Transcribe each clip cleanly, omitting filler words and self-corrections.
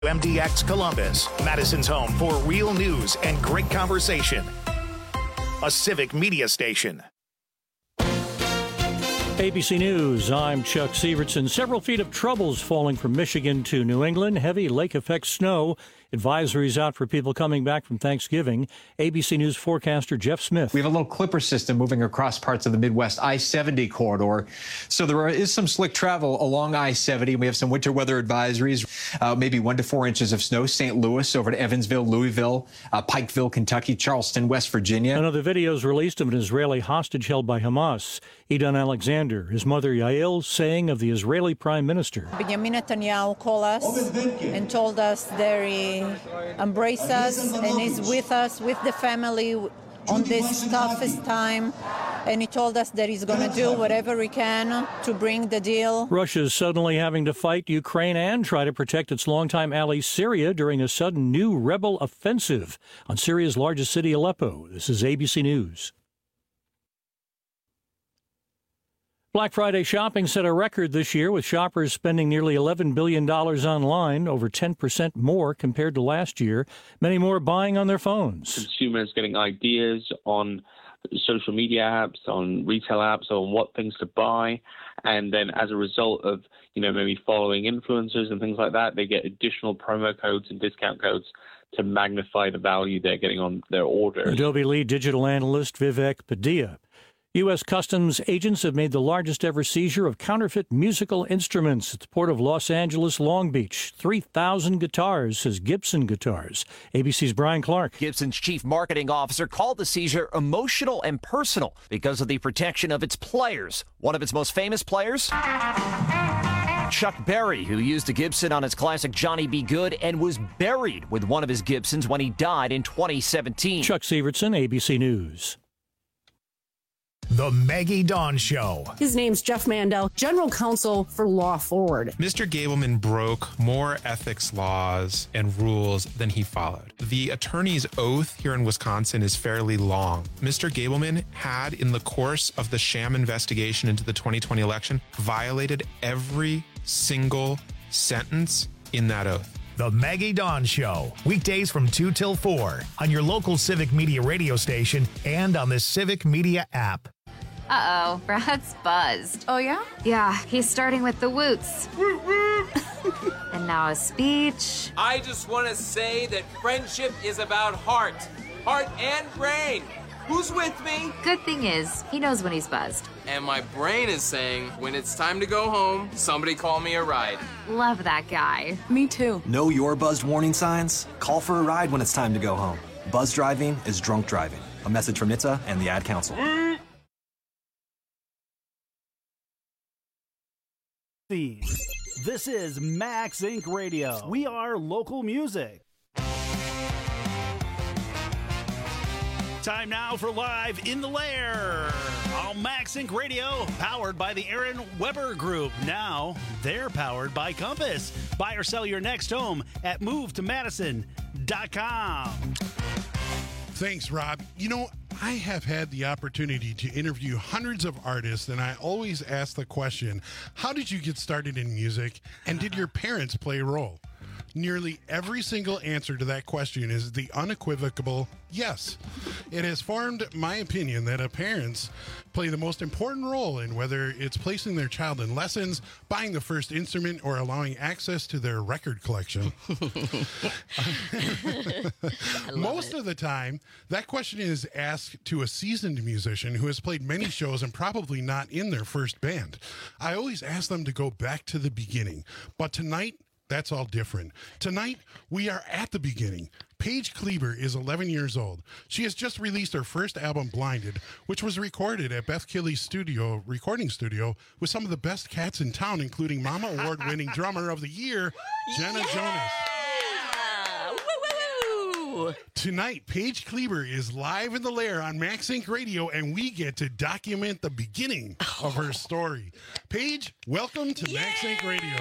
MDX Columbus, Madison's home for real news and great conversation. A civic media station. ABC News, I'm Chuck Sievertson. Several feet of troubles falling from Michigan to New England. Heavy lake effect snow. Advisories out for people coming back from Thanksgiving. ABC News forecaster Jeff Smith. We have a little clipper system moving across parts of the Midwest I-70 corridor. So there is some slick travel along I-70. We have some winter weather advisories, maybe 1 to 4 inches of snow. St. Louis over to Evansville, Louisville, Pikeville, Kentucky, Charleston, West Virginia. Another video is released of an Israeli hostage held by Hamas. Idun Alexander, his mother Yael, saying of the Israeli prime minister. Benjamin Netanyahu called us and told us that he embraced us and is with us, with the family on this toughest time. And he told us that he's going to do whatever he can to bring the deal. Russia's suddenly having to fight Ukraine and try to protect its longtime ally Syria during a sudden new rebel offensive on Syria's largest city, Aleppo. This is ABC News. Black Friday shopping set a record this year, with shoppers spending nearly $11 billion online, over 10% more compared to last year. Many more buying on their phones. Consumers getting ideas on social media apps, on retail apps, on what things to buy. And then as a result of, maybe following influencers and things like that, they get additional promo codes and discount codes to magnify the value they're getting on their orders. Adobe lead digital analyst Vivek Padilla. U.S. Customs agents have made the largest ever seizure of counterfeit musical instruments at the port of Los Angeles, Long Beach. 3,000 guitars, says Gibson Guitars. ABC's Brian Clark. Gibson's chief marketing officer called the seizure emotional and personal because of the protection of its players. One of its most famous players, Chuck Berry, who used a Gibson on his classic Johnny B. Good and was buried with one of his Gibsons when he died in 2017. Chuck Sievertson, ABC News. The Maggie Dawn Show. His name's Jeff Mandel, General Counsel for Law Forward. Mr. Gableman broke more ethics laws and rules than he followed. The attorney's oath here in Wisconsin is fairly long. Mr. Gableman had, in the course of the sham investigation into the 2020 election, violated every single sentence in that oath. The Maggie Dawn Show. Weekdays from 2 till 4 on your local Civic Media radio station and on the Civic Media app. Uh-oh, Brad's buzzed. Oh, yeah? Yeah, he's starting with the woots. And now a speech. I just want to say that friendship is about heart and brain. Who's with me? Good thing is, he knows when he's buzzed. And my brain is saying, when it's time to go home, somebody call me a ride. Love that guy. Me too. Know your buzzed warning signs? Call for a ride when it's time to go home. Buzz driving is drunk driving. A message from NHTSA and the Ad Council. This is Max Inc. Radio. We are local music. Time now for Live in the Lair on Max Inc. Radio, powered by the Aaron Weber Group. Now, they're powered by Compass. Buy or sell your next home at movetomadison.com. Thanks, Rob. I have had the opportunity to interview hundreds of artists, and I always ask the question, how did you get started in music, and did your parents play a role? Nearly every single answer to that question is the unequivocal yes. It has formed my opinion that parents play the most important role in whether it's placing their child in lessons, buying the first instrument, or allowing access to their record collection. Most of the time, that question is asked to a seasoned musician who has played many shows and probably not in their first band. I always ask them to go back to the beginning, but tonight, that's all different. Tonight, we are at the beginning. Paige Kleber is 11 years old. She has just released her first album, Blinded, which was recorded at Beth Killy's recording studio with some of the best cats in town, including Mama Award-winning Drummer of the Year, Jenna Jonas. Woo! Tonight, Paige Kleber is live in the Lair on Max Inc. Radio, and we get to document the beginning of her story. Paige, welcome to Max Inc. Radio.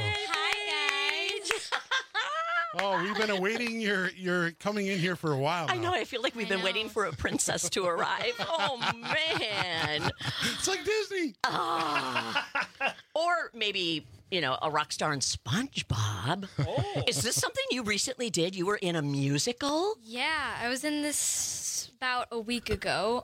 Oh, we've been awaiting your coming in here for a while now. I know. I feel like we've been waiting for a princess to arrive. Oh, man. It's like Disney. Or maybe a rock star in SpongeBob. Oh. Is this something you recently did? You were in a musical? Yeah, I was in this about a week ago.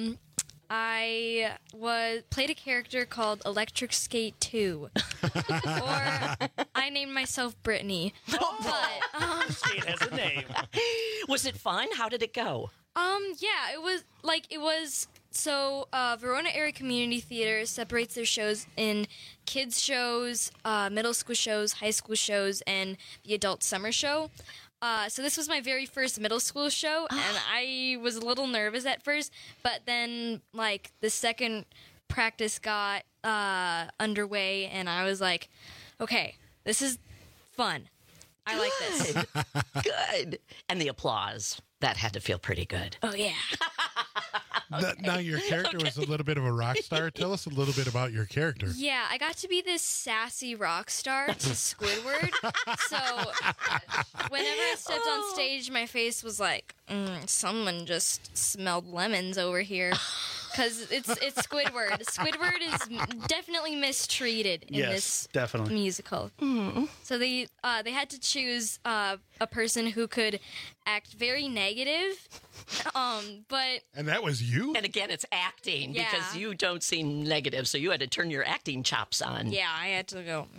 I played a character called Electric Skate 2. Or I named myself Brittany. But Skate has a name. Was it fun? How did it go? Yeah, it was so Verona Area Community Theater separates their shows in kids shows, middle school shows, high school shows, and the adult summer show. So this was my very first middle school show, and I was a little nervous at first, but then, the second practice got underway, and I was like, okay, this is fun. I like this. Good. And the applause. That had to feel pretty good. Oh, yeah. Now, your character was a little bit of a rock star. Tell us a little bit about your character. Yeah, I got to be this sassy rock star to Squidward. So whenever I stepped on stage, my face was like, someone just smelled lemons over here. Because it's Squidward. Squidward is definitely mistreated in this musical. Mm-hmm. So they had to choose a person who could act very negative, and that was you. And again, it's acting because you don't seem negative, so you had to turn your acting chops on. Yeah, I had to go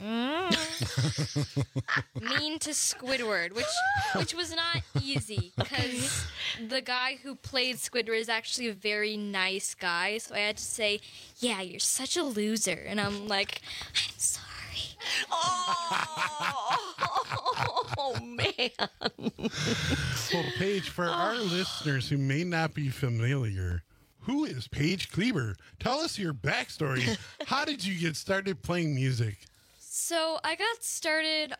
mean to Squidward, which was not easy because the guy who played Squidward is actually a very nice guy. So I had to say, "Yeah, you're such a loser," and I'm like, "I'm sorry." Oh man. Well, Paige, for our listeners who may not be familiar, who is Paige Kleber? Tell us your backstory. How did you get started playing music? So I got started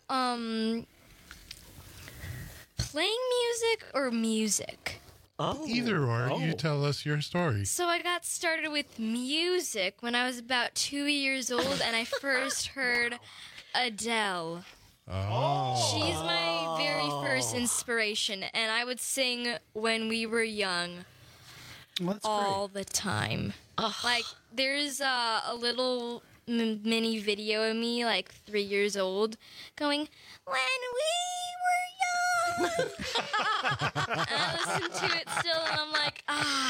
playing music or music. Oh. Either or. You tell us your story. So I got started with music when I was about 2 years old, and I first heard Adele. Oh. She's my very first inspiration, and I would sing when we were young all the time. There's a little mini video of me, 3 years old, going, "When we were young." And I listen to it still, and I'm like,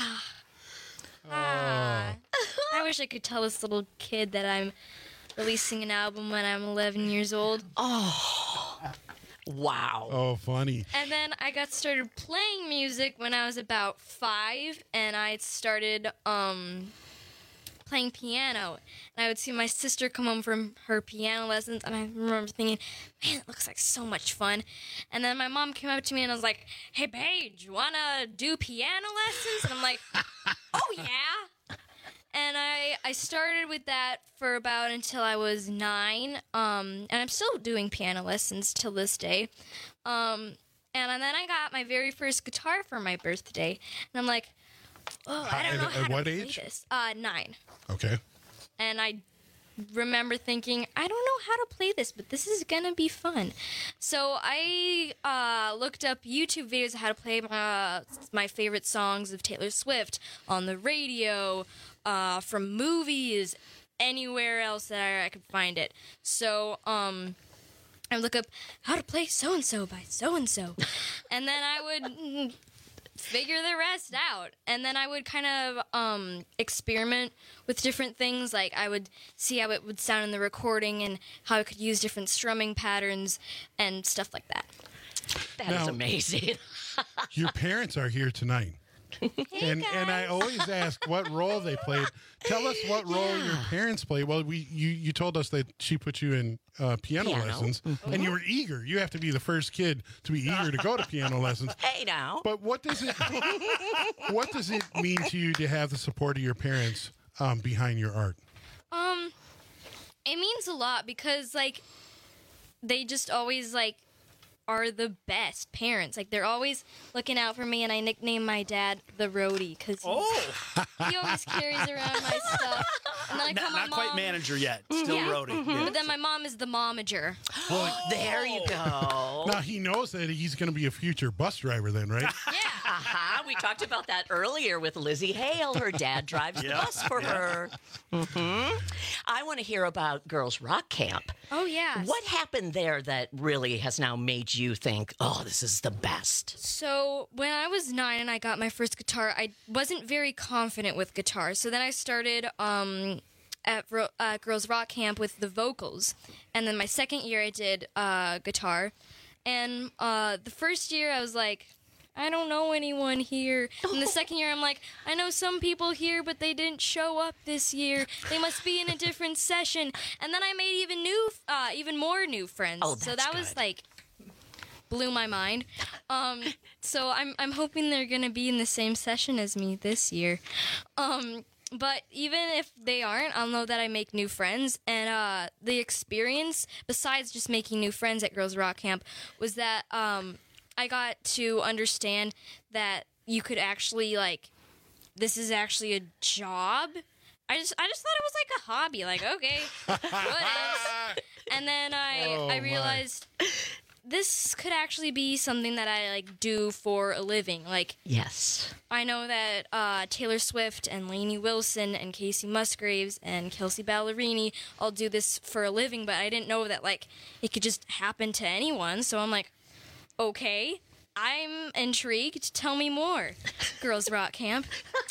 I wish I could tell this little kid that I'm releasing an album when I'm 11 years old. Oh, wow. Oh, funny. And then I got started playing music when I was about 5, and I started playing piano. And I would see my sister come home from her piano lessons, and I remember thinking, man, it looks like so much fun. And then my mom came up to me and was like, "Hey, Paige, you want to do piano lessons?" And I'm like, "Oh, yeah." And I started with that for about until I was 9, and I'm still doing piano lessons till this day. And then I got my very first guitar for my birthday, and I'm like, I don't know how to play this. 9. Okay. And I remember thinking, I don't know how to play this, but this is going to be fun. So I looked up YouTube videos of how to play my favorite songs of Taylor Swift on the radio, from movies, anywhere else that I could find it. So I look up how to play so-and-so by so-and-so. And then I would figure the rest out. And then I would kind of experiment with different things. Like I would see how it would sound in the recording and how I could use different strumming patterns and stuff like that. That is amazing. Your parents are here tonight. And I always ask what role they played. Tell us what role your parents played. Well, you told us that she put you in piano lessons, and you were eager. You have to be the first kid to be eager to go to piano lessons. Hey, now. But what does it mean to you to have the support of your parents behind your art? It means a lot because they just always are the best parents. They're always looking out for me, and I nickname my dad the roadie because he always carries around my stuff. And then I call my not mom, quite manager yet, still roadie. Yeah. But then my mom is the momager. Well, there you go. Now he knows that he's going to be a future bus driver then, right? Yeah. We talked about that earlier with Lizzie Hale. Her dad drives the bus for her. I want to hear about Girls Rock Camp. Oh, yeah. What happened there that really has now made you think, oh, this is the best? So when I was 9 and I got my first guitar, I wasn't very confident with guitar. So then I started at Girls Rock Camp with the vocals. And then my second year I did guitar. And the first year I was like, I don't know anyone here. And the second year I'm like, I know some people here, but they didn't show up this year. They must be in a different session. And then I made even more new friends. Oh, that's so that was like blew my mind. So I'm hoping they're gonna be in the same session as me this year. But even if they aren't, I'll know that I make new friends. And the experience, besides just making new friends at Girls Rock Camp, was that I got to understand that you could actually, like, this is actually a job. I just thought it was like a hobby. Like, okay, what else? And then I realized this could actually be something that I like do for a living. Like, yes, I know that Taylor Swift and Lainey Wilson and Casey Musgraves and Kelsey Ballerini all do this for a living, but I didn't know that like it could just happen to anyone. So I'm like, okay, I'm intrigued. Tell me more, Girls Rock Camp.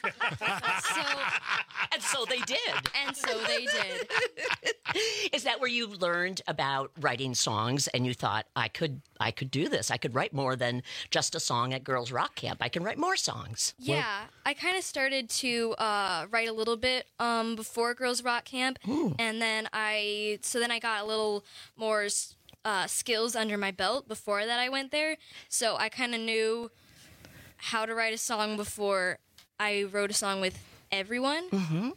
And so they did. And so they did. Is that where you learned about writing songs and you thought, I could do this. I could write more than just a song at Girls Rock Camp. I can write more songs. Yeah, I kind of started to write a little bit before Girls Rock Camp. Ooh. And then I got a little more skills under my belt before that I went there. So I kind of knew how to write a song before I wrote a song with everyone. Mm-hmm.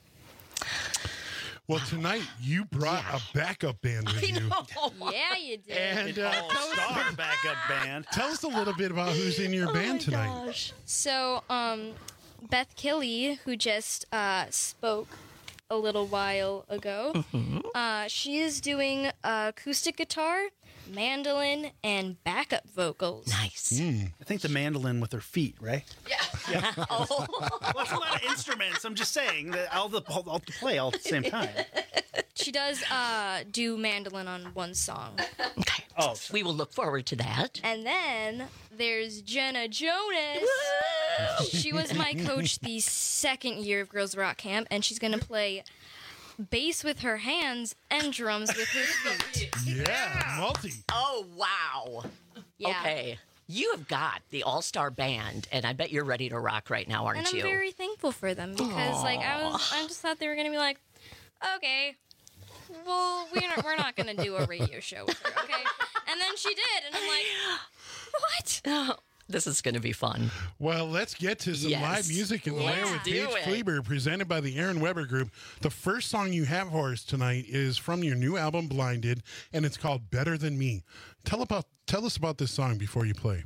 Well, tonight you brought a backup band with you. Yeah, you did. And all-star backup band. Tell us a little bit about who's in your band tonight. Gosh. So, Beth Killey, who just spoke a little while ago, she is doing acoustic guitar, mandolin, and backup vocals. Nice. I think the mandolin with her feet, right? Yeah. Well, it's a lot of instruments. I'm just saying that I'll play all at the same time. She does do mandolin on one song. Okay. Oh, we will look forward to that. And then there's Jenna Jonas. She was my coach the second year of Girls Rock Camp, and she's going to play bass with her hands and drums with her feet. Yeah, multi. Oh, wow. Yeah. Okay. You have got the all-star band, and I bet you're ready to rock right now, aren't And you? I'm very thankful for them because, like, I just thought they were going to be like, okay, well, we're not going to do a radio show with her, okay? And then she did, and I'm like, what? Oh, this is going to be fun. Well, let's get to some live music in the lair with Paige Kleber, presented by the Aaron Weber Group. The first song you have for us tonight is from your new album, Blinded, and it's called Better Than Me. Tell us about this song before you play.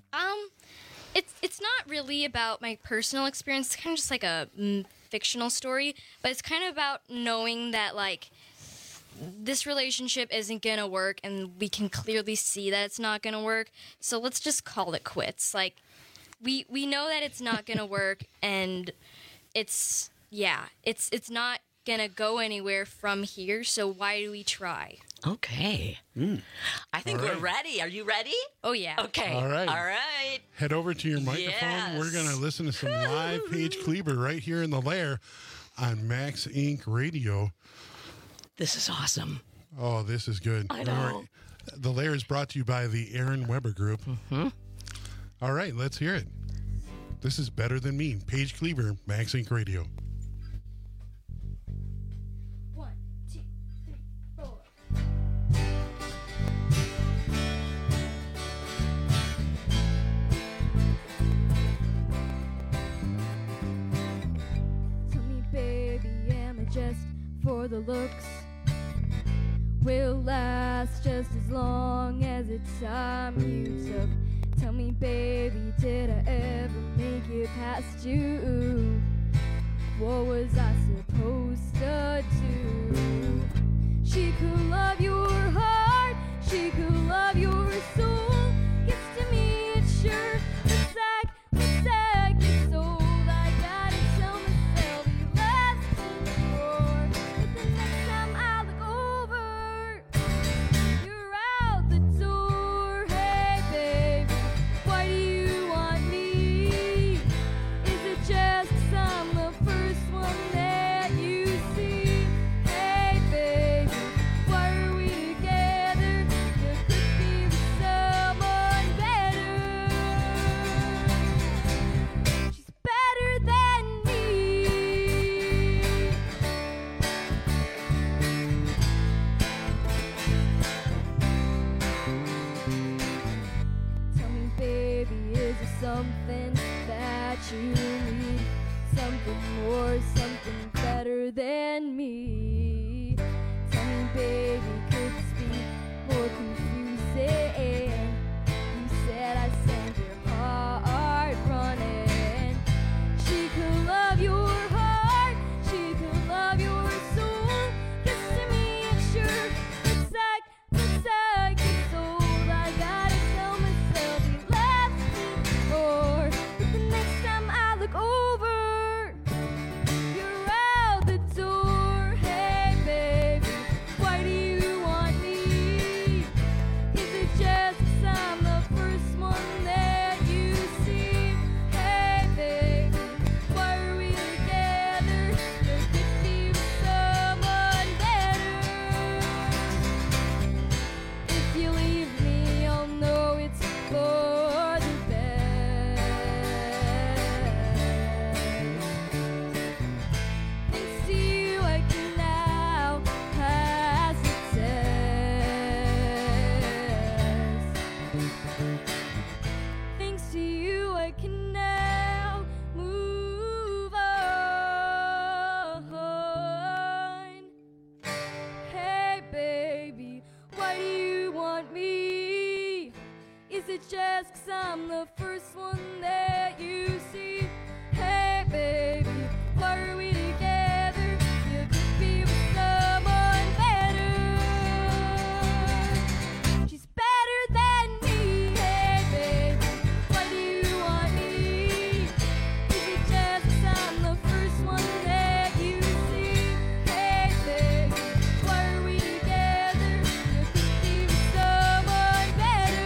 It's not really about my personal experience. It's kind of just like a fictional story, but it's kind of about knowing that, like, this relationship isn't gonna work, and we can clearly see that it's not gonna work. So let's just call it quits. Like, we know that it's not gonna work, and it's not gonna go anywhere from here. So why do we try? Okay. I think we're ready. Are you ready? Oh yeah. Okay. All right. All right. Head over to your microphone. Yes. We're going to listen to some live Paige Kleber right here in the lair on Max Inc. Radio. This is awesome. Oh, this is good. I know. The lair is brought to you by the Aaron Weber Group. All right, let's hear it. This is Better Than Me. Paige Kleber, Max Inc. Radio. 1, 2, 3, 4. Tell me, baby, am I just for the looks? Will last just as long as the time you took. Tell me, baby, did I ever make it past you? What was I supposed to do? She could love your heart, she could love your soul. Gets to me, it's sure the sack something that you need, something more, something better than me. Tell me, baby, could this be more confusing? You said I sent your heart running. She could love your heart, she could love your soul. Guess to me it sure looks like it's old. I gotta tell myself he loves me more. But the next time I look over, you're out the door. Hey baby, why do you want me? Is it just 'cause I'm the first one that you see? Hey baby, why are we together? There could be someone better. If you leave me, I'll know it's for the best. Thanks to you, I can now pass the test. Thanks to you, I can now move on. Hey, baby, why do you want me? Is it just 'cause I'm the first one that you see? Hey, baby, why are we together? You could be with someone better. She's better than me. Hey, baby, why do you want me? Is it just 'cause I'm the first one that you see? Hey, baby, why are we together? You could be with someone better.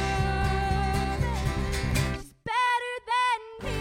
She's better than me.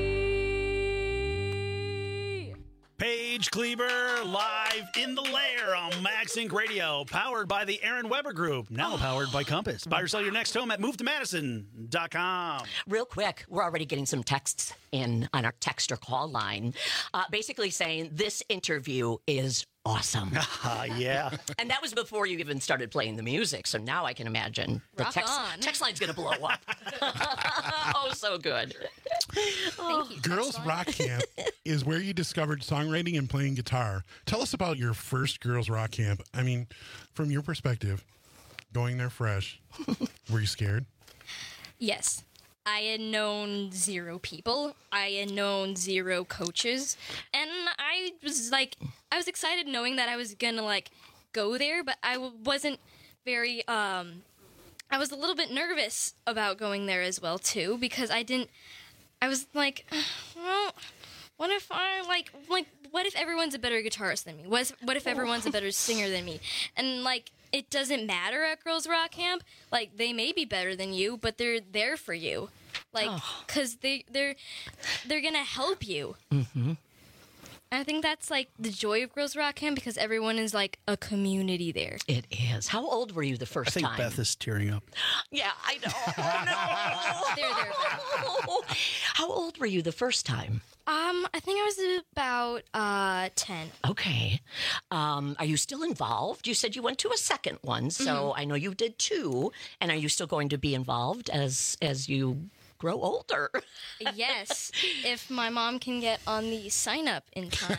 Paige Kleber live in the lair on Max Inc. Radio, powered by the Aaron Weber Group, now powered by Compass. Buy or sell your next home at movetomadison.com. Real quick, we're already getting some texts in on our text or call line, basically saying this interview is awesome. Yeah. And that was before you even started playing the music, so now I can imagine the Rock on. text line's going to blow up. Oh, so good. Thank you. Girls Rock Camp is where you discovered songwriting and playing guitar. Tell us about your first Girls Rock Camp. I mean, from your perspective, going there fresh, were you scared? Yes. I had known 0 people. I had known 0 coaches. And I was excited knowing that I was going to go there, but I wasn't very, I was a little bit nervous about going there as well, too, because I was like, well, what if what if everyone's a better guitarist than me? What if everyone's a better singer than me? And, it doesn't matter at Girls Rock Camp. They may be better than you, but they're there for you. Because they're going to help you. Mm-hmm. I think that's, the joy of Girls Rock Camp, because everyone is, a community there. It is. How old were you the first time? I think Beth is tearing up. Yeah, I know. Oh, no. There. How old were you the first time? I think I was about 10. Okay. Are you still involved? You said you went to a second one, so I know you did 2. And are you still going to be involved as you grow older? Yes, if my mom can get on the sign up in time.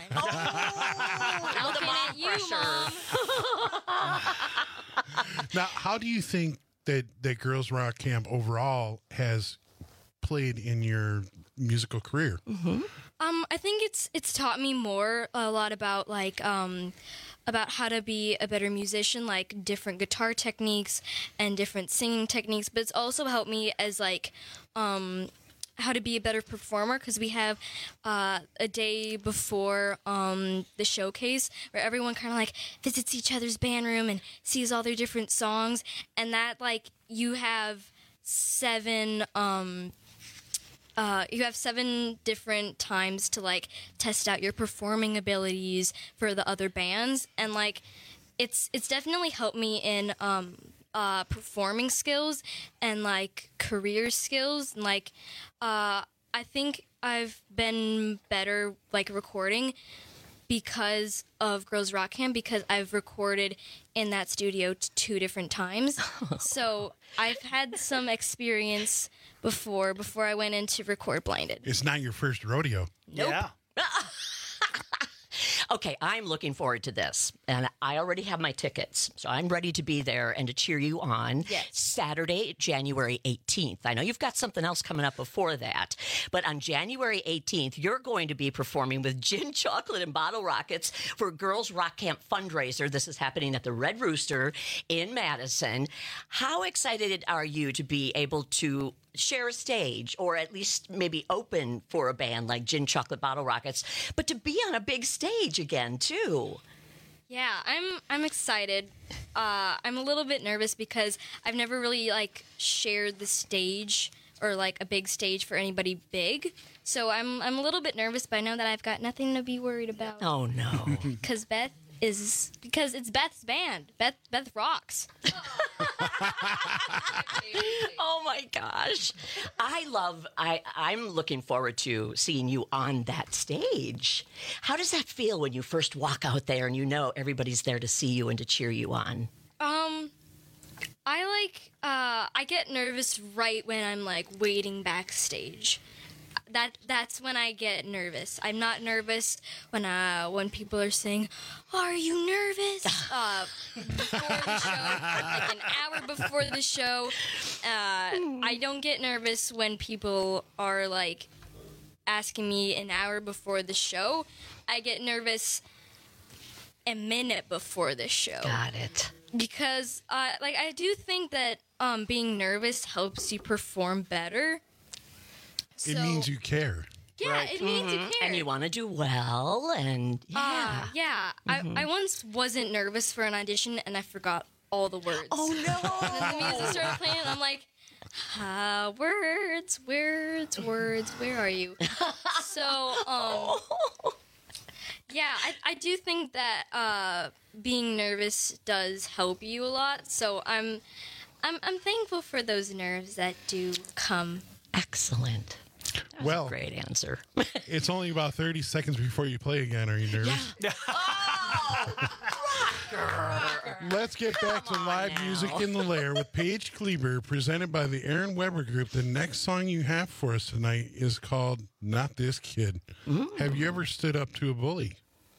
Now the mom at you, pressure. Mom. Now, how do you think that Girls Rock Camp overall has played in your musical career? Mm-hmm. I think it's taught me a lot about about how to be a better musician, different guitar techniques and different singing techniques, but it's also helped me as how to be a better performer, because we have a day before the showcase where everyone kind of visits each other's band room and sees all their different songs, and that you have 7 different times to test out your performing abilities for the other bands, and it's definitely helped me in performing skills and career skills, and I think I've been better recording because of Girls Rock Camp, because I've recorded in that studio 2 different times. So I've had some experience before I went in to record Blinded. It's not your first rodeo. Nope. Yeah. Okay, I'm looking forward to this, and I already have my tickets, so I'm ready to be there and to cheer you on. Yes. Saturday, January 18th. I know you've got something else coming up before that, but on January 18th, you're going to be performing with Gin, Chocolate, and Bottle Rockets for Girls Rock Camp fundraiser. This is happening at the Red Rooster in Madison. How excited are you to be able to share a stage, or at least maybe open for a band like Gin, Chocolate, Bottle Rockets, but to be on a big stage again too? Yeah, I'm excited. I'm a little bit nervous because I've never really shared the stage or a big stage for anybody big. So I'm a little bit nervous, but I know that I've got nothing to be worried about. Oh no. Because it's Beth's band. Beth rocks. Oh my gosh. I'm looking forward to seeing you on that stage. How does that feel when you first walk out there and you know everybody's there to see you and to cheer you on? I get nervous right when I'm waiting backstage. That's when I get nervous. I'm not nervous when people are saying, "Are you nervous?" Before the show, an hour before the show. I don't get nervous when people are asking me an hour before the show. I get nervous a minute before the show. Got it. Because I do think that being nervous helps you perform better. It means you care. Yeah, right. It means you care. And you want to do well, and yeah. I once wasn't nervous for an audition, and I forgot all the words. Oh, no. And then the music started playing, and I'm like, words, where are you? So, yeah, I do think that being nervous does help you a lot. So I'm thankful for those nerves that do come. Excellent. That was a great answer. It's only about 30 seconds before you play again. Are you nervous? Yeah. Let's get back to live music in the Lair with Paige Kleber, presented by the Aaron Weber Group. The next song you have for us tonight is called Not This Kid. Have you ever stood up to a bully?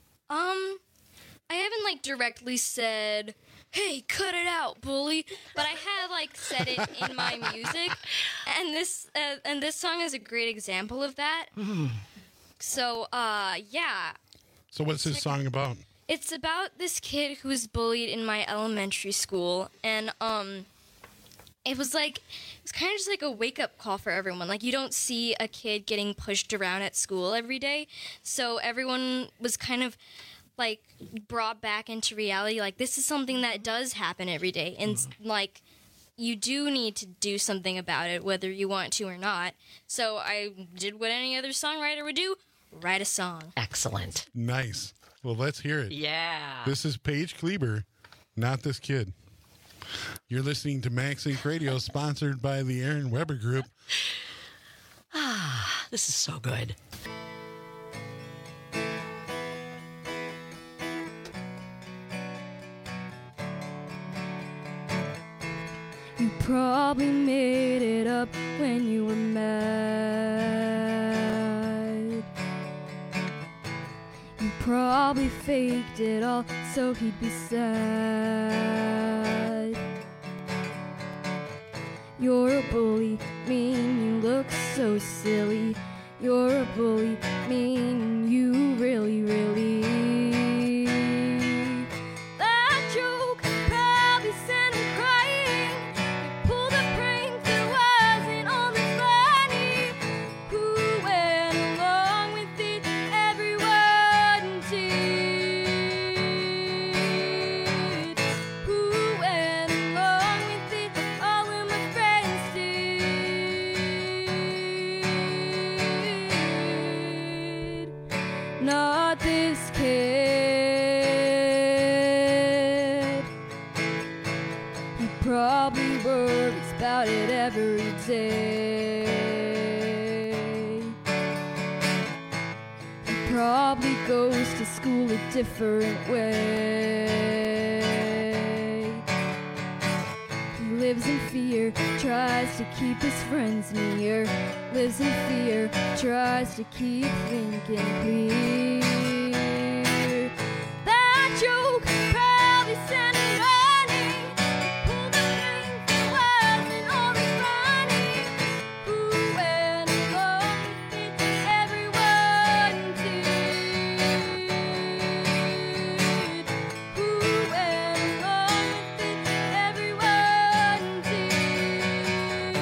I haven't directly said, "Hey, cut it out, bully," but I have said it in my music, and this song is a great example of that. So yeah. So what's this song about? It's about this kid who was bullied in my elementary school, and it was kind of just a wake-up call for everyone. You don't see a kid getting pushed around at school every day, so everyone was kind of brought back into reality. This is something that does happen every day, and you do need to do something about it, whether you want to or not. So I did what any other songwriter would do: write a song. Excellent. Nice. Well, let's hear it. Yeah. This is Paige Kleber, Not This Kid. You're listening to Max Inc. Radio, sponsored by the Aaron Weber Group. This is so good. You probably made it up when you were mad. You probably faked it all so he'd be sad. You're a bully, mean you look so silly. You're a bully, mean you really, really. That joke probably sent him crying. You pulled a prank that wasn't only funny. Who went along with it? Everyone did. Who went along with it? All of my friends did. Not this kid. He probably worries about it every day. He probably probably goes to school a different way. He lives in fear, tries to keep his friends near. Lives in fear, tries to keep thinking clear. That joke probably sent him running. Pulled the string for wasn't always funny. Who went along with it? Everyone did. Who went along with it? Everyone did.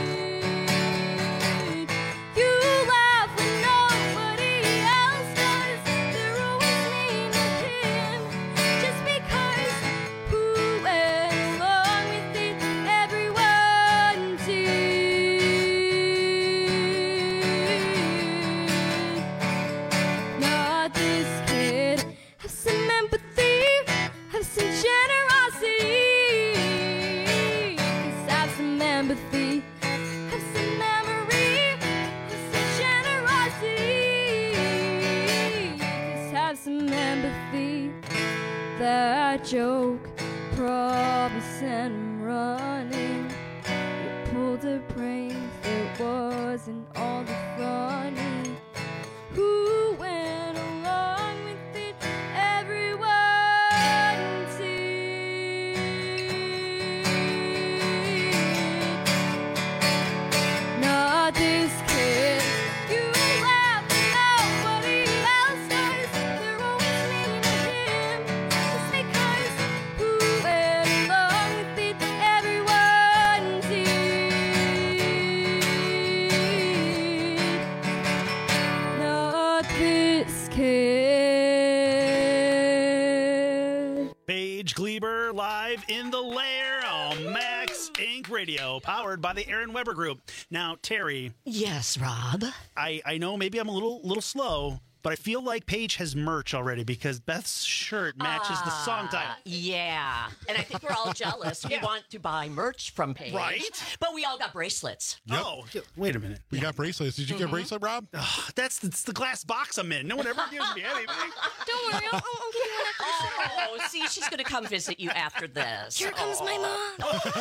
You laugh when nobody else does. They're always mean to him just because. Who went along with it? Everyone did. Not this kid. Have some empathy, have some generosity. Just have some empathy, have some memory, have some generosity. Just have some empathy. That joke probably sent him running. You pulled a prank that wasn't all the funny. Who went along with it? Everyone did. Not this kid. You laugh when nobody else does. They're always mean to him just because. Who went along with it? Everyone did. Not this kid. Paige Gleber live in the lair on Max Inc. Radio, powered by the Aaron Weber Group. Now, Terry. Yes, Rob. I know maybe I'm a little slow, but I feel like Paige has merch already because Beth's shirt matches the song title. Yeah. And I think we're all jealous. We want to buy merch from Paige. Right? But we all got bracelets. Yep. Oh, wait a minute. We got bracelets. Did you get a bracelet, Rob? That's the glass box I'm in. No one ever gives me anything. Don't worry, I'll give you one after. Oh, see, she's going to come visit you after this. Here comes my mom.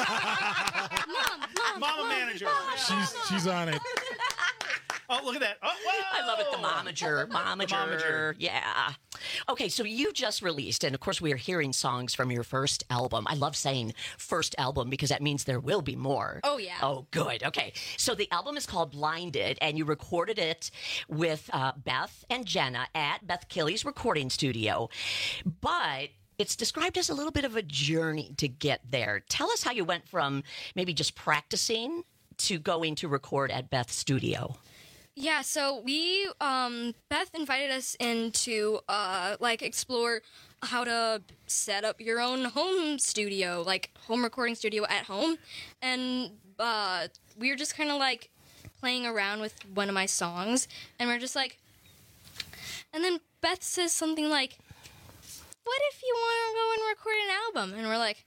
Mama manager. She's on it. Oh, look at that. Oh, whoa. I love it. The momager. Momager. Yeah. Okay, so you just released, and of course we are hearing songs from your first album. I love saying first album because that means there will be more. Oh, yeah. Oh, good. Okay. So the album is called Blinded, and you recorded it with Beth and Jenna at Beth Killy's recording studio. But it's described as a little bit of a journey to get there. Tell us how you went from maybe just practicing to going to record at Beth's studio. Yeah, so we, Beth invited us in to, explore how to set up your own home studio, like home recording studio at home. And, we were just kind of, playing around with one of my songs. And we're just and then Beth says something like, what if you want to go and record an album? And we're like,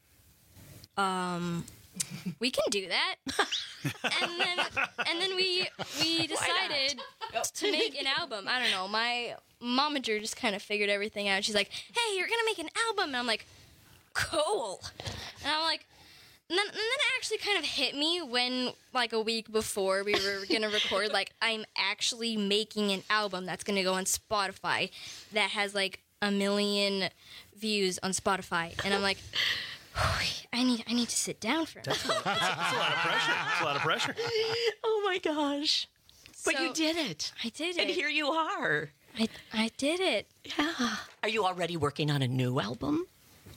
we can do that. and then we decided to make an album. I don't know. My momager just kind of figured everything out. She's like, "Hey, you're gonna make an album," and I'm like, "Cool." And I'm like, and then it actually kind of hit me when, a week before we were gonna record, I'm actually making an album that's gonna go on Spotify that has 1 million views on Spotify, and I'm like, I need to sit down for a minute. That's a lot of pressure. That's a lot of pressure. Oh my gosh. But you did it. I did it. And here you are. I did it. Yeah. Are you already working on a new album?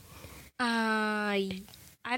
I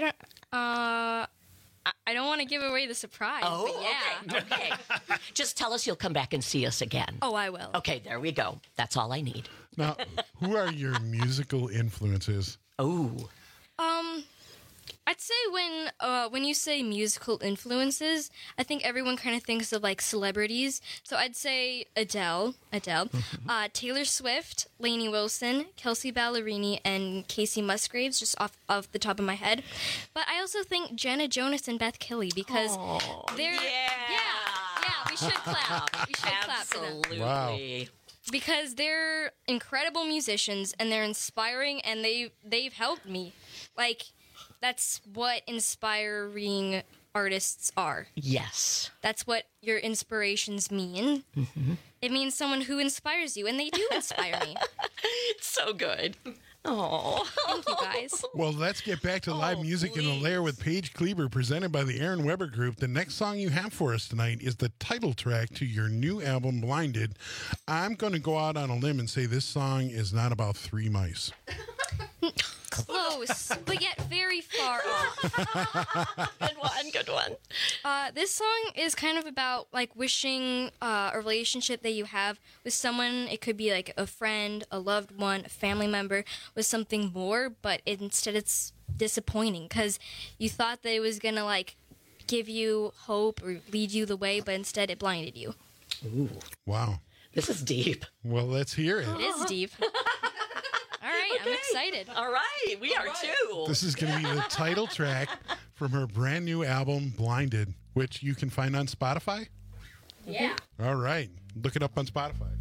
don't want to give away the surprise. Oh, but yeah. Okay. Just tell us you'll come back and see us again. Oh, I will. Okay, there we go. That's all I need. Now, who are your musical influences? Oh. I'd say when you say musical influences, I think everyone kind of thinks of celebrities. So I'd say Adele, Taylor Swift, Lainey Wilson, Kelsey Ballerini, and Casey Musgraves, just off the top of my head. But I also think Jenna Jonas and Beth Killy because they're yeah. We should clap. We should clap for them. Absolutely. Because they're incredible musicians and they're inspiring and they've helped me. Like, that's what inspiring artists are. Yes. That's what your inspirations mean. Mm-hmm. It means someone who inspires you, and they do inspire me. It's so good. Oh, thank you guys. Well, let's get back to live music in the Lair with Paige Kleber, presented by the Aaron Weber Group. The next song you have for us tonight is the title track to your new album, Blinded. I'm going to go out on a limb and say this song is not about 3 mice. Close, but yet very far off. Good one. This song is kind of about like wishing a relationship that you have with someone. It could be like a friend, a loved one, a family member, with something more, but instead it's disappointing because you thought that it was gonna like give you hope or lead you the way, but instead it blinded you. Ooh. Wow. This is deep. Well, let's hear it. It is deep. All right, okay. I'm excited. All right, we are too. This is going to be the title track from her brand new album, Blinded, which you can find on Spotify? Yeah. All right. Look it up on Spotify.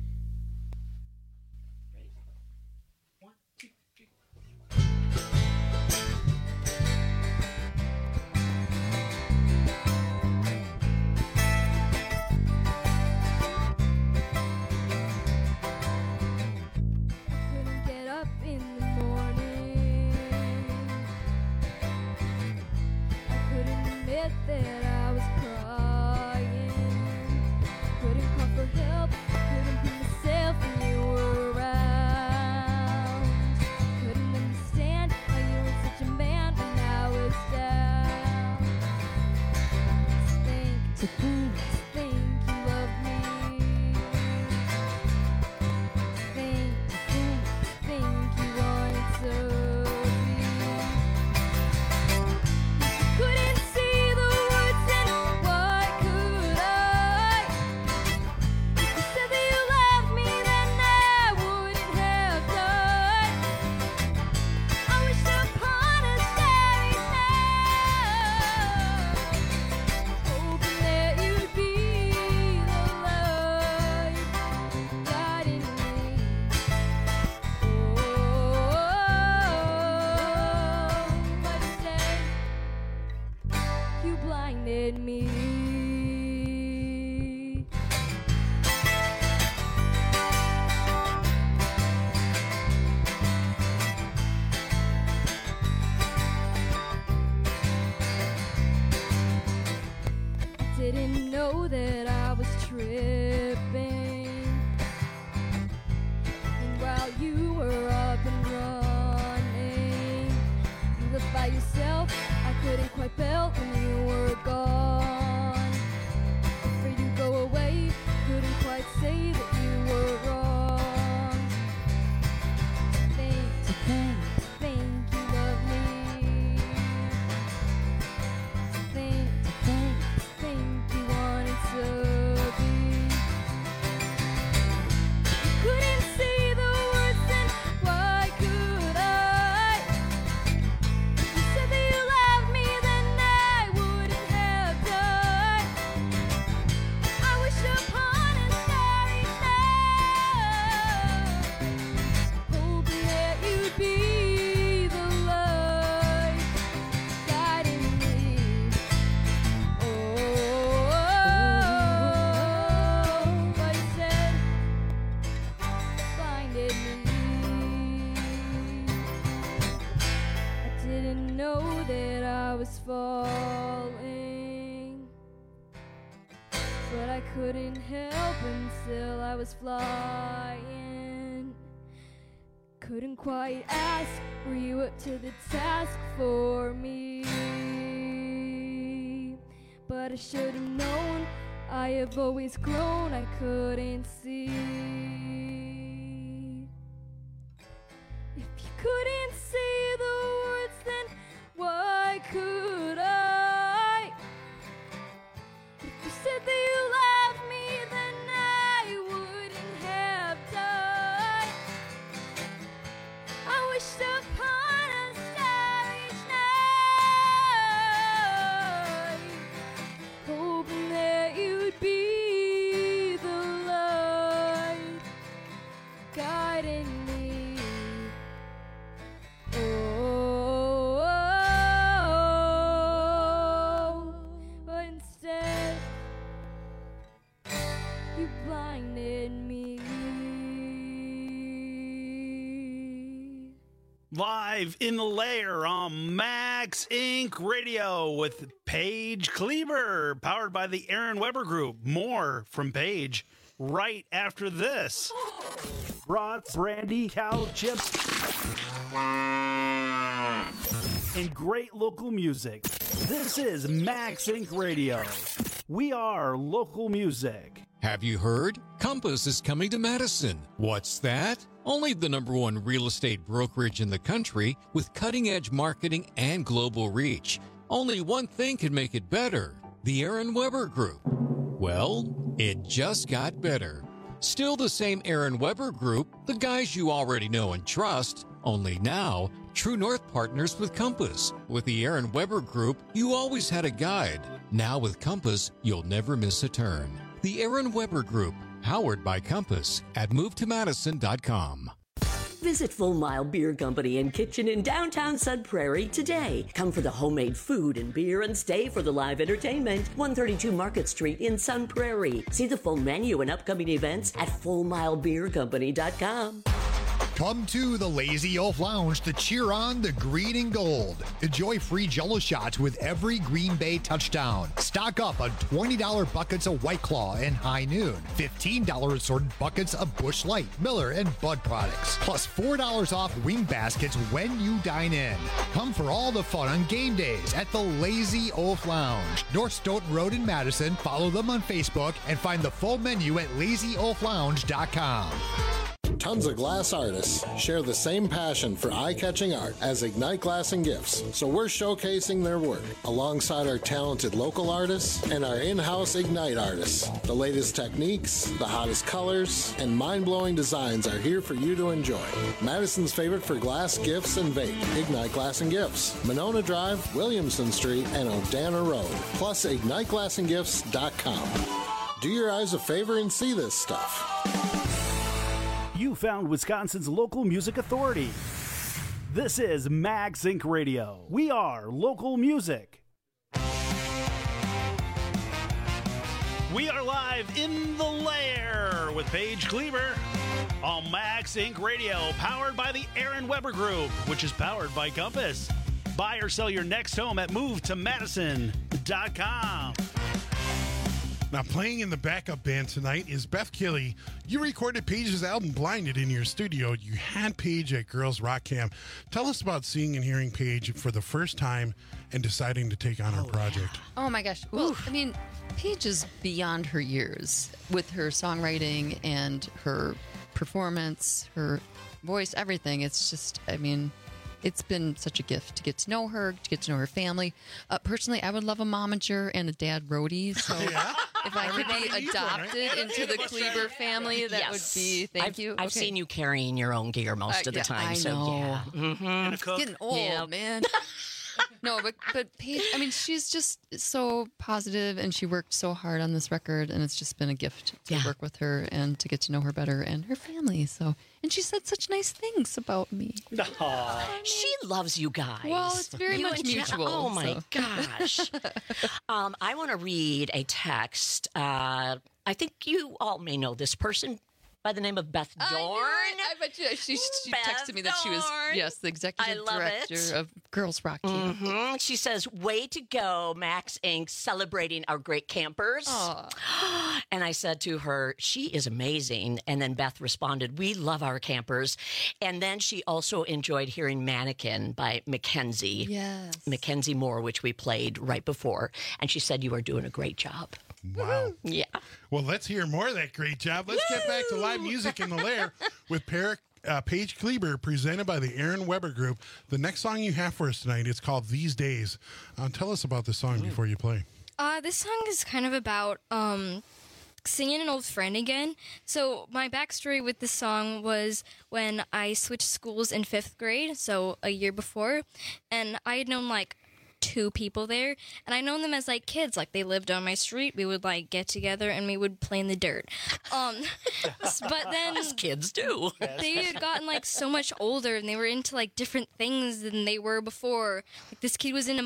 That I was crying, couldn't call for help, couldn't be myself when you were around, couldn't understand how you were such a man when I was down. To think you love me, to think you wanted to. Didn't know that I was tripping, and while you were up and running, you lived by yourself. I couldn't quite belt when you were gone. Afraid to go away, couldn't quite say that you were wrong. To think you love me. To think you wanted to be. You couldn't see the words, then why could I? You said that you loved me, then I wouldn't have died. I wish upon a starry night, hoping that you'd be the light guiding me. But you said, blinded me. I didn't know that I was falling, but I couldn't help until I was flying. Couldn't quite ask, were you up to the task for me? But I should have known, I have always grown, I couldn't see. If you couldn't see the words, then why could I? If you said that you loved me, then I wouldn't have died. I wished upon a starry night, hoping that you'd be the light you blinded me. Live in the Lair on Max Inc. Radio with Paige Kleber, powered by the Aaron Weber Group. More from Paige right after this. Brats, brandy, cow chips, and great local music. This is Max Inc. Radio. We are local music. Have you heard? Compass is coming to Madison. What's that? Only the #1 real estate brokerage in the country with cutting-edge marketing and global reach. Only one thing can make it better: the Aaron Weber Group. Well, it just got better. Still the same Aaron Weber Group, the guys you already know and trust, only now True North partners with Compass. With the Aaron Weber Group, you always had a guide. Now with Compass, you'll never miss a turn. The Aaron Weber Group, powered by Compass at movetomadison.com. Visit Full Mile Beer Company and Kitchen in downtown Sun Prairie today. Come for the homemade food and beer and stay for the live entertainment. 132 Market Street in Sun Prairie. See the full menu and upcoming events at fullmilebeercompany.com. Come to the Lazy Oaf Lounge to cheer on the green and gold. Enjoy free Jell-O shots with every Green Bay touchdown. Stock up on $20 buckets of White Claw and High Noon. $15 assorted buckets of Busch Light, Miller, and Bud products. Plus $4 off wing baskets when you dine in. Come for all the fun on game days at the Lazy Oaf Lounge. North Stoughton Road in Madison. Follow them on Facebook and find the full menu at lazyoaflounge.com. Tons of glass artists share the same passion for eye-catching art as Ignite Glass and Gifts, so we're showcasing their work alongside our talented local artists and our in-house Ignite artists. The latest techniques, the hottest colors, and mind-blowing designs are here for you to enjoy. Madison's favorite for glass, gifts, and vape, Ignite Glass and Gifts, Monona Drive, Williamson Street, and Odana Road, plus IgniteGlassandGifts.com. Do your eyes a favor and see this stuff. You found Wisconsin's local music authority. This is Max Inc. Radio. We are local music. We are live in the Lair with Paige Kleber on Max Inc. Radio, powered by the Aaron Weber Group, which is powered by Compass. Buy or sell your next home at movetomadison.com. Now, playing in the backup band tonight is Beth Killey. You recorded Paige's album Blinded in your studio. You had Paige at Girls Rock Camp. Tell us about seeing and hearing Paige for the first time and deciding to take on her project. Oh, my gosh. Well, I mean, Paige is beyond her years with her songwriting and her performance, her voice, everything. It's just, I mean, it's been such a gift to get to know her, to get to know her family. Personally, I would love a momager and a dad roadie. So if I could be adopted into the Kleber family, that would be, thank you. I've seen you carrying your own gear most of the time. I so know. yeah. Mm-hmm. Getting old, man. No, but Paige, I mean, she's just so positive, and she worked so hard on this record, and it's just been a gift to work with her and to get to know her better and her family. So, and she said such nice things about me. She loves you guys. Well, it's very much mutual. Oh my gosh! I want to read a text. I think you all may know this person by the name of Beth Dorn. I bet you she texted me that she was, the executive director of Girls Rock Camp. Mm-hmm. She says, way to go, Max Inc., celebrating our great campers. And I said to her, she is amazing. And then Beth responded, we love our campers. And then she also enjoyed hearing Mannequin by Mackenzie. Yes. Mackenzie Moore, which we played right before. And she said, you are doing a great job. Wow. Yeah. Well, let's hear more of that great job. Let's get back to live music in the Lair with Paige Kleber, presented by the Aaron Weber Group. The next song you have for us tonight is called These Days. Tell us about the song before you play. This song is kind of about singing an old friend again. So my backstory with this song was when I switched schools in 5th grade, so a year before, and I had known like 2 people there, and I known them as like kids. Like they lived on my street. We would like get together and we would play in the dirt. But then as kids do, they had gotten like so much older, and they were into like different things than they were before. Like this kid was into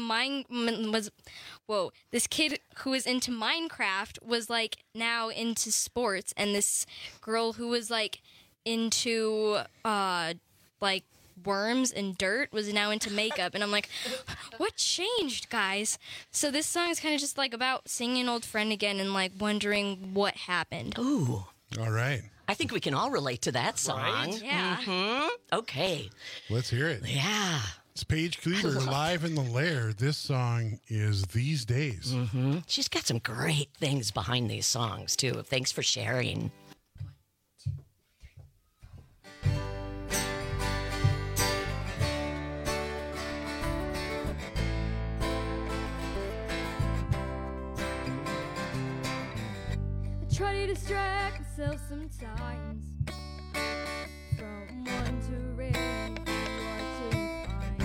this kid who was into Minecraft was like now into sports, and this girl who was like into like worms and dirt was now into makeup. And I'm like, what changed, guys? So this song is kind of just like about seeing an old friend again and like wondering what happened. Ooh. All right. I think we can all relate to that song. Right? Yeah. Mm-hmm. Okay. Let's hear it. Yeah. It's Paige Kleber live in the Lair. This song is These Days. Mm-hmm. She's got some great things behind these songs, too. Thanks for sharing. Try to distract myself sometimes from wondering what to find.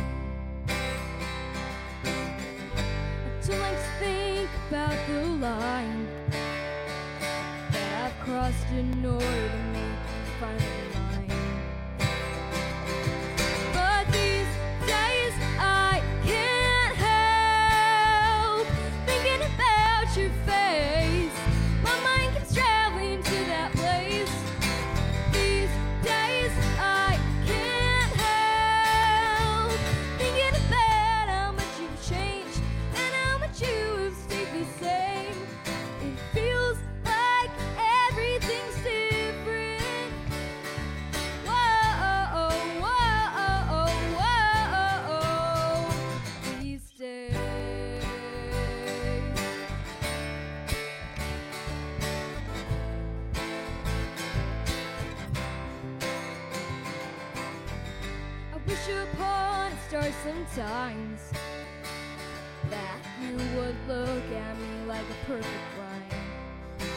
I don't like to think about the line that I've crossed in order to make you finally mine. But these days I can't help thinking about your face. My mind keeps traveling to that place. These days I can't help thinking about how much you've changed and how much you have stayed the same. It feels like everything's different. Whoa, whoa, whoa, these days. I wish upon a star sometimes that you would look at me like a perfect rhyme.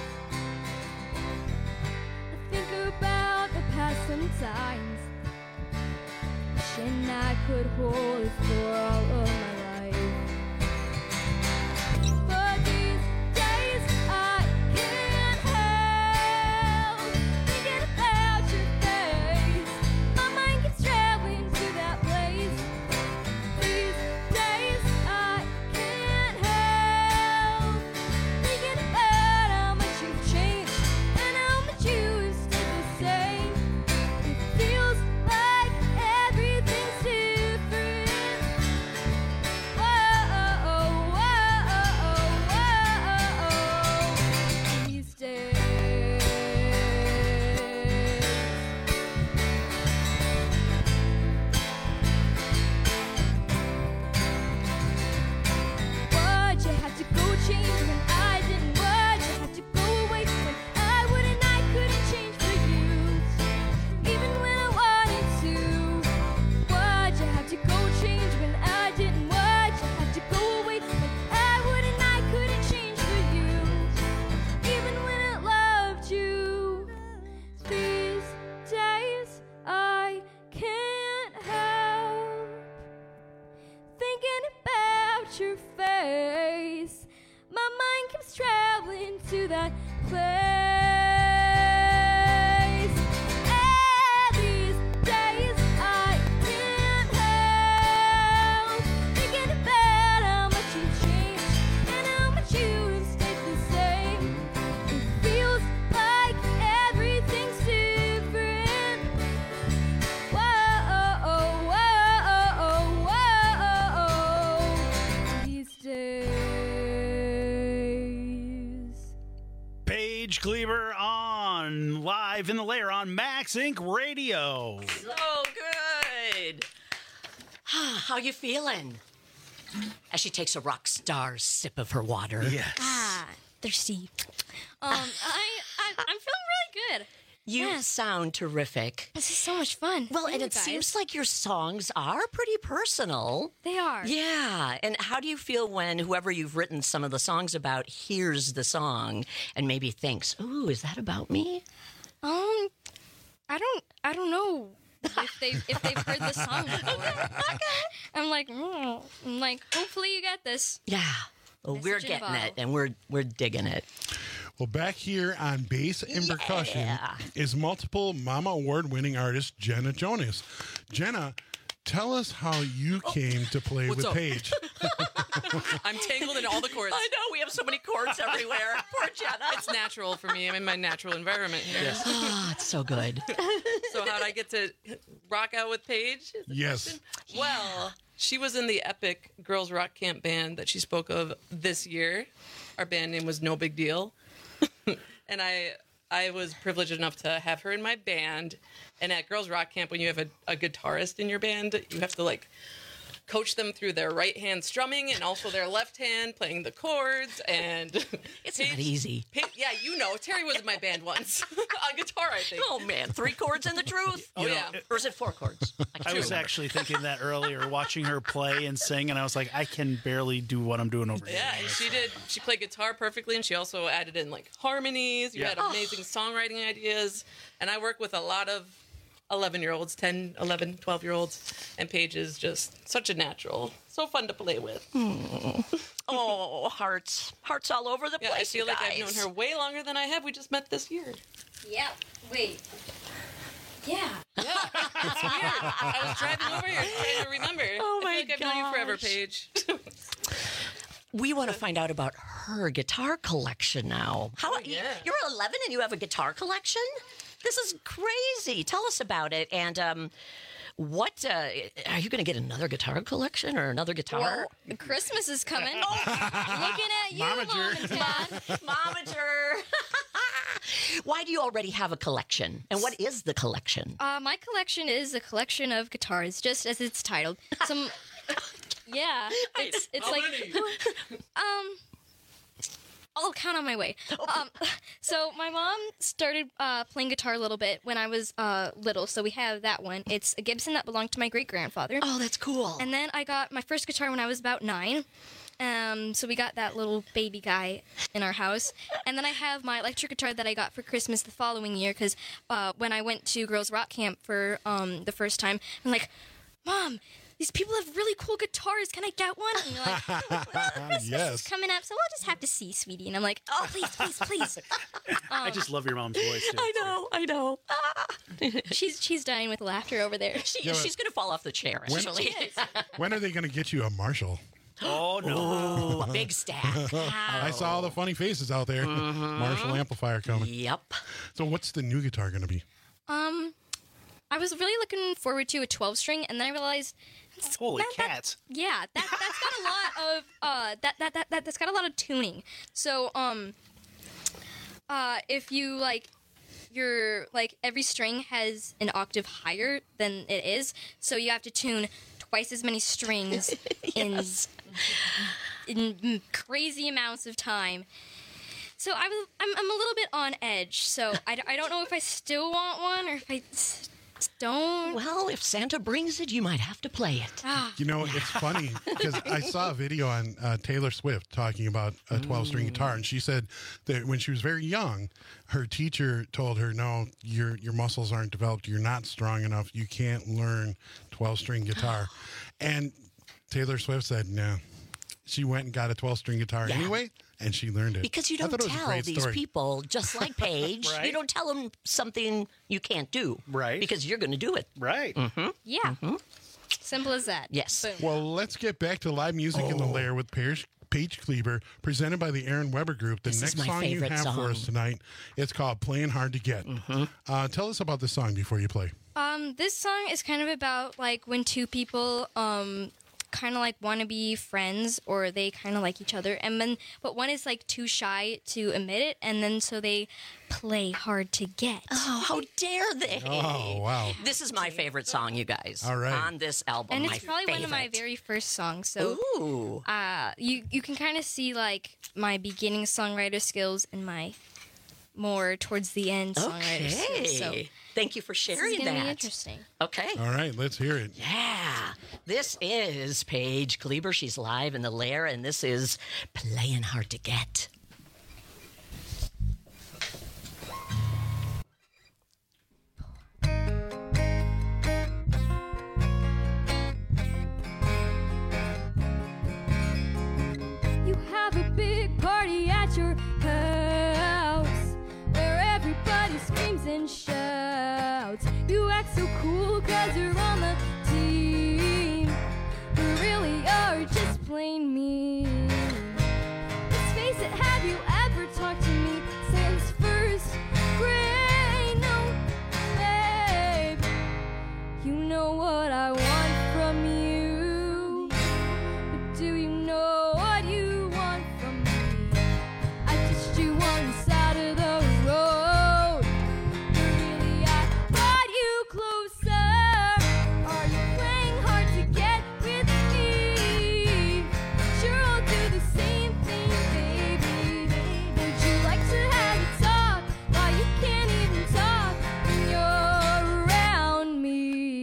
I think about the past sometimes, wishing I could hold it for all of my life. But these days I can't help thinking about your face. My mind keeps traveling to that place. These days I can't help thinking about how much you've changed and how much you have stayed the same. It feels like everything's different. Whoa, these days. Why'd you have to go change when I didn't? Why'd you have to go away when I wouldn't? I couldn't change for you, even when I wanted to. Why'd you have to go change when I didn't? Why'd you have to go away when I wouldn't? I couldn't change for you, even when I loved you. These days I can't help thinking about your face. My mind keeps traveling to that place. And these days I can't help thinking about how much you've changed and how much you have stayed the same. It feels like everything's different. Whoa, these days. Paige Kleber on Live in the Lair on Max Inc. Radio. So good. How you feeling? As she takes a rock star sip of her water. Yes. Thirsty. I'm feeling really good. You sound terrific. This is so much fun. Well, Thank and you, it guys. seems like your songs are pretty personal. They are. Yeah. And how do you feel when whoever you've written some of the songs about hears the song and maybe thinks, "Ooh, is that about me?" I don't know if they've heard the song before. I'm like, hopefully you get this. Yeah. Well, we're Message in a getting it, bottle. and we're digging it. Well, back here on bass and percussion is multiple Mama Award-winning artist Jenna Jonas. Jenna, tell us how you came to play with up? Paige. I'm tangled in all the chords. I know, we have so many chords everywhere. Poor Jenna. It's natural for me. I'm in my natural environment here. Yes. Oh, it's so good. So how'd I get to rock out with Paige? Yes. Well, she was in the epic Girls Rock Camp band that she spoke of this year. Our band name was No Big Deal. And I was privileged enough to have her in my band. And at Girls Rock Camp, when you have a guitarist in your band, you have to like coach them through their right hand strumming and also their left hand playing the chords. And it's not easy. Yeah, you know, Terry was in my band once on guitar, I think. Oh man, 3 chords and the truth. You know, Or is it 4 chords? I was actually thinking that earlier, watching her play and sing, and I was like, I can barely do what I'm doing over here. Yeah, and she played guitar perfectly, and she also added in like harmonies. You had amazing songwriting ideas. And I work with a lot of 11-year-olds, 10, 11, 12-year-olds, and Paige is just such a natural. So fun to play with. Oh, hearts all over the place. I feel like I've known her way longer than I have. We just met this year. Yeah. Wait. Yeah. It's weird. I was driving over here trying to remember. Oh my I feel like I've known you forever, Paige. We want to find out about her guitar collection now. You're 11 and you have a guitar collection? This is crazy. Tell us about it. And what are you going to get another guitar collection or another guitar? Well, Christmas is coming. Looking at you, Mom and Dad. Momager. Why do you already have a collection? And what is the collection? My collection is a collection of guitars, just as it's titled. Yeah, it's like I'll count on my way. So my mom started playing guitar a little bit when I was little, so we have that one. It's a Gibson that belonged to my great-grandfather. Oh, that's cool. And then I got my first guitar when I was about 9. So we got that little baby guy in our house. And then I have my electric guitar that I got for Christmas the following year, because when I went to Girls Rock Camp for the first time, I'm like, Mom, these people have really cool guitars. Can I get one? And you're like, well, Christmas is coming up, so we'll just have to see, sweetie. And I'm like, oh, please. I just love your mom's voice, too. I know. She's dying with laughter over there. She's going to fall off the chair, actually. When are they going to get you a Marshall? Oh, no. A big stack. I saw all the funny faces out there. Marshall amplifier coming. Yep. So what's the new guitar going to be? I was really looking forward to a 12-string, and then I realized... Holy cats! Yeah, that's got a lot of that's got a lot of tuning. So if you every string has an octave higher than it is, so you have to tune twice as many strings in crazy amounts of time. So I'm a little bit on edge. So I don't know if I still want one or if I don't. Well, if Santa brings it, you might have to play it. You know, it's funny because I saw a video on Taylor Swift talking about a 12-string guitar, and she said that when she was very young, her teacher told her, no, your muscles aren't developed. You're not strong enough. You can't learn 12-string guitar. And Taylor Swift said, no. She went and got a 12-string guitar anyway, and she learned it. Because you don't tell these people, just like Paige, Right. You don't tell them something you can't do. Right. Because you're going to do it. Right. Mm-hmm. Yeah. Simple as that. Yes. Boom. Well, let's get back to live music in the lair with Paige Kleber, presented by the Aaron Weber Group. The This is next my song you favorite have for us song. tonight, it's called Playing Hard to Get. Tell us about this song before you play. This song is kind of about like when two people kind of like want to be friends, or they kind of like each other, and then but one is like too shy to admit it, and then so they play hard to get. Oh, how dare they? Oh, wow. This is my favorite song, you guys. All right. On this album, And it's probably one of my very first songs. So Ooh. You can kind of see like my beginning songwriter skills and my more towards the end songwriter skills. So Thank you for this sharing is gonna that. be interesting. Okay. All right, let's hear it. Yeah. This is Paige Kleber. She's live in the lair, and this is Playing Hard to Get. explain me? Let's face it, have you ever talked to me since first grade? No, babe. You know what I want from you, but do you know what you want from me? I touched you one side of the road, but really I brought you closer. Are you playing hard to get with me? Sure, I'll do the same thing, baby. Would you like to have a talk? Why you can't even talk when you're around me?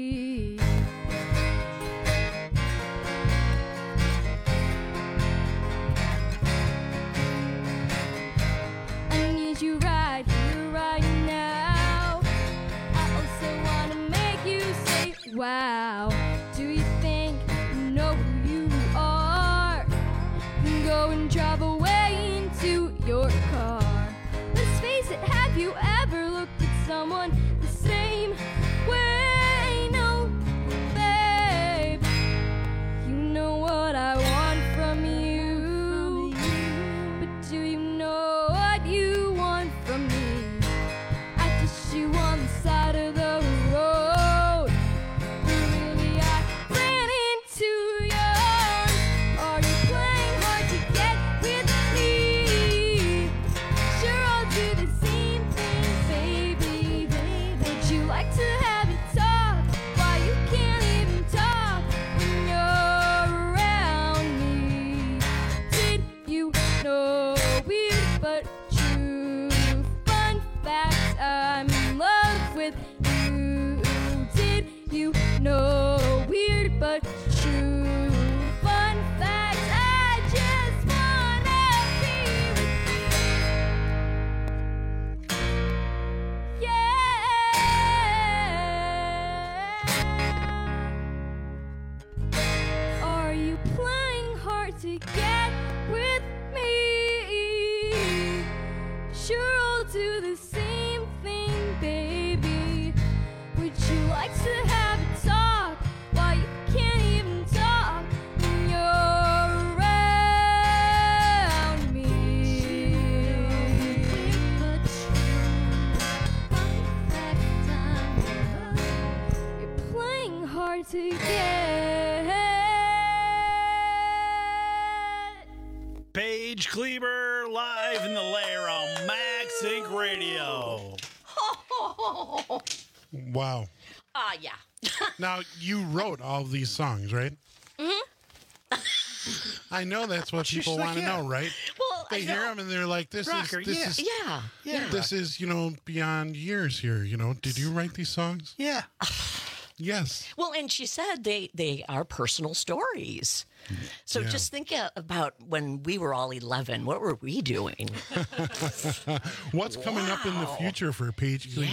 I need you right here, right now. I also want to make you say, wow. Do you think you know who you are? Then go and drive away into your car. Let's face it, have you ever looked at someone the same way? No, babe. You know what I want from you, but do you know what you want from me? I touched you on the side of the road, but really I ran into yours. Are you playing hard to get with me? Sure, I'll do the same thing, baby. Would you like to have a talk? Why you can't even talk when you're around me? Did you know weird but true fun facts? I'm in love with you. Did you know weird but true fun facts? I just wanna be with you. Yeah. Are you playing hard to get with me? Sure, I'll do the same thing, baby. Would you like to have a talk? Why you can't even talk when you're around me? You're playing hard to get. Paige Kleber live in the lair on Max Inc. Radio. Wow. Yeah. Now, you wrote all of these songs, right? Mm-hmm. I know that's what She's people like, want to yeah. know, right? Well, They hear them and they're like, this Rocker, is, yeah. is, Yeah. this is, beyond years here, Did you write these songs? Yeah. Yes. Well, and she said they are personal stories. So Yeah. just think about when we were all 11. What were we doing? What's coming up in the future for Paige Kleber?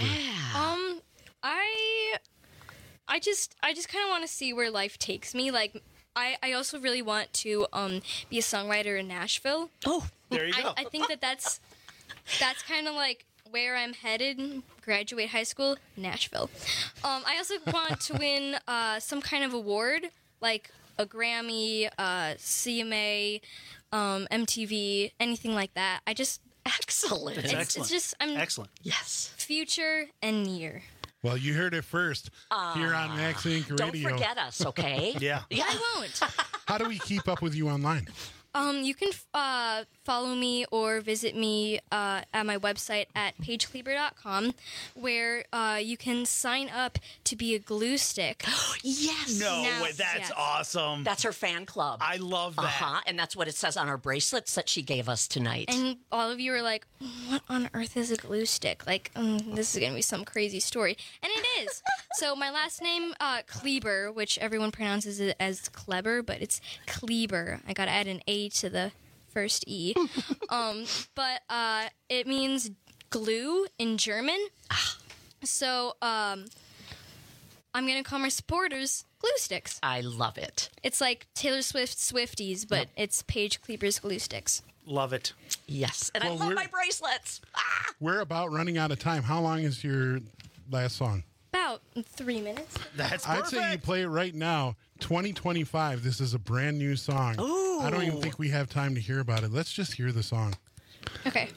I just kind of want to see where life takes me. Like, I also really want to be a songwriter in Nashville. Oh, there you go. I think that's kind of like where I'm headed. Graduate high school, Nashville. I also want to win some kind of award, like a Grammy, CMA, MTV, anything like that. Excellent. It's just I'm excellent. Yes. Future and near. Well, you heard it first here on Max Inc. Radio. Don't forget us, okay? Yeah. I won't. How do we keep up with you online? You can follow me or visit me at my website at pagekleber.com, where you can sign up to be a glue stick. Yes. No Now- way. That's yes. awesome. That's her fan club. I love that. Uh-huh. And that's what it says on our bracelets that she gave us tonight. And all of you are like, what on earth is a glue stick? Like, this is going to be some crazy story. And it is. So my last name, Kleber, which everyone pronounces it as Kleber, but it's Kleber. I got to add an A to the first E. But it means glue in German. So I'm going to call my supporters glue sticks. I love it. It's like Taylor Swift Swifties, but it's Paige Kleber's glue sticks. Love it. Yes. And Well, I love we're- my bracelets. We're about running out of time. How long is your last song? About 3 minutes. That's I'd say you play it right now. 2025. This is a brand new song. Ooh. I don't even think we have time to hear about it. Let's just hear the song. Okay.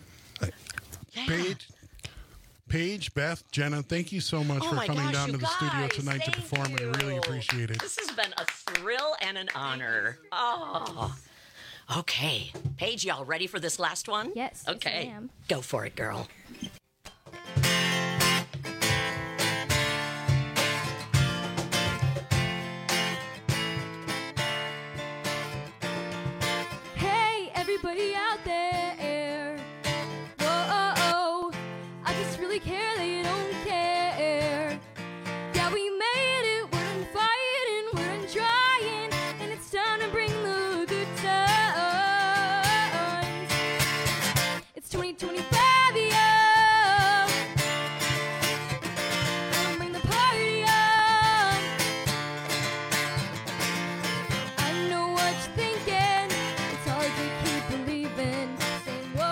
Paige, Beth, Jenna, thank you so much for coming down to the studio tonight to perform. We really appreciate it. This has been a thrill and an honor. Oh. Okay. Paige, y'all ready for this last one? Yes. Okay. Yes, I am. Go for it, girl. Hey, everybody out there. Whoa, I just really care that you don't care. Yeah, we made it. We're in fighting, we're in trying, and it's time to bring the good times. It's 2025, yeah. Bring the party on. I know what you're thinking. It's hard to keep believing. Saying whoa,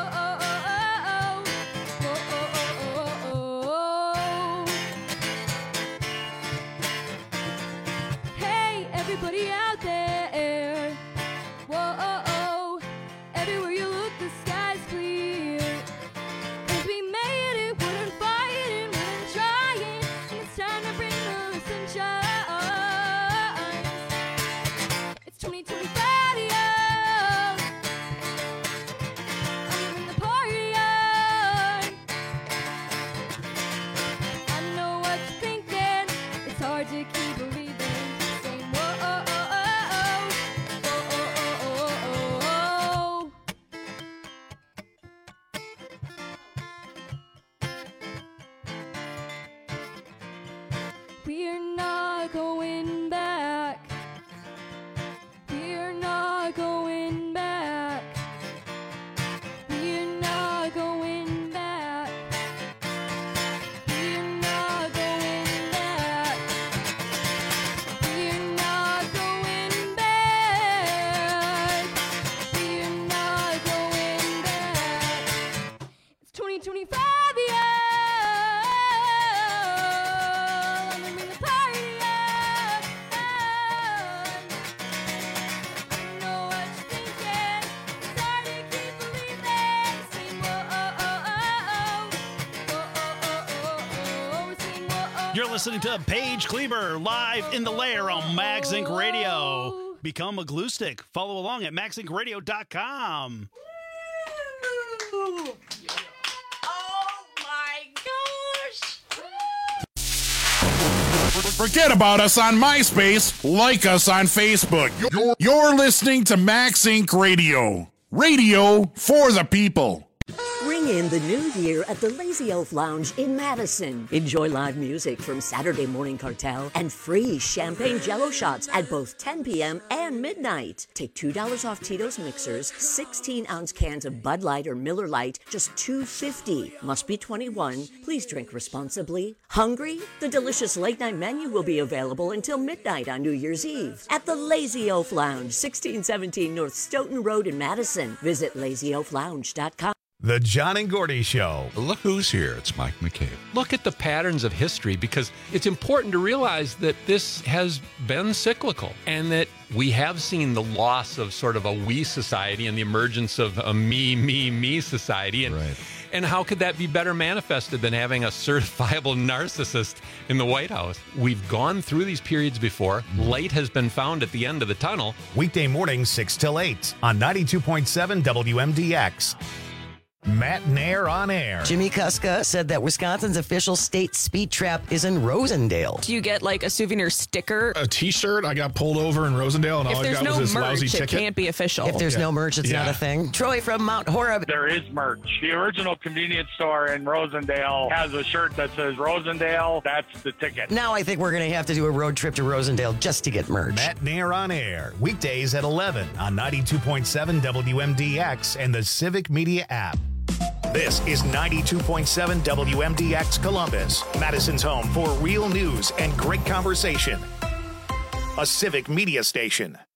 hey, everybody out there. Whoa, everywhere you look, the sky's clear. 'Cause we made it, we're in fighting, we're in trying, and it's time to bring the sunshine. It's 2025, yeah. I'm bringing the party on. I know what you're thinking. It's hard to keep believing. Saying whoa, we're not going back. We're not going back. We're not going back. We're not going back. We're not going back. We're not going back. It's 2025, yeah. Let me bring the party on. I know what you're thinking. It's hard to keep believing. Sing whoa, sing whoa. You're listening to Paige Kleber live in the lair on Max Inc. Radio. Become a glue stick. Follow along at maxincradio.com. Oh my gosh. Forget about us on MySpace. Like us on Facebook. You're listening to Max Inc. Radio. Radio for the people. Ring in the new year at the Lazy Elf Lounge in Madison. Enjoy live music from Saturday Morning Cartel and free champagne jello shots at both 10 p.m. and midnight. Take $2 off Tito's mixers, 16-ounce cans of Bud Light or Miller Lite, just $2.50. Must be 21. Please drink responsibly. Hungry? The delicious late-night menu will be available until midnight on New Year's Eve at the Lazy Elf Lounge, 1617 North Stoughton Road in Madison. Visit lazyoaflounge.com. The John and Gordy Show. Look who's here. It's Mike McCabe. Look at the patterns of history, because it's important to realize that this has been cyclical and that we have seen the loss of sort of a we society and the emergence of a me society. And how could that be better manifested than having a certifiable narcissist in the White House? We've gone through these periods before. Light has been found at the end of the tunnel. Weekday mornings 6 till 8 on 92.7 WMDX. Matt Nair on air. Jimmy Kuska said that Wisconsin's official state speed trap is in Rosendale. Do you get like a souvenir sticker? A T-shirt. I got pulled over in Rosendale, and all I got was this lousy ticket. If there's no merch, it can't be official. If there's no merch, it's not a thing. Troy from Mount Horeb. There is merch. The original convenience store in Rosendale has a shirt that says Rosendale. That's the ticket. Now I think we're going to have to do a road trip to Rosendale just to get merch. Matt Nair on air. Weekdays at 11 on 92.7 WMDX and the Civic Media app. This is 92.7 WMDX Columbus, Madison's home for real news and great conversation. A Civic Media station.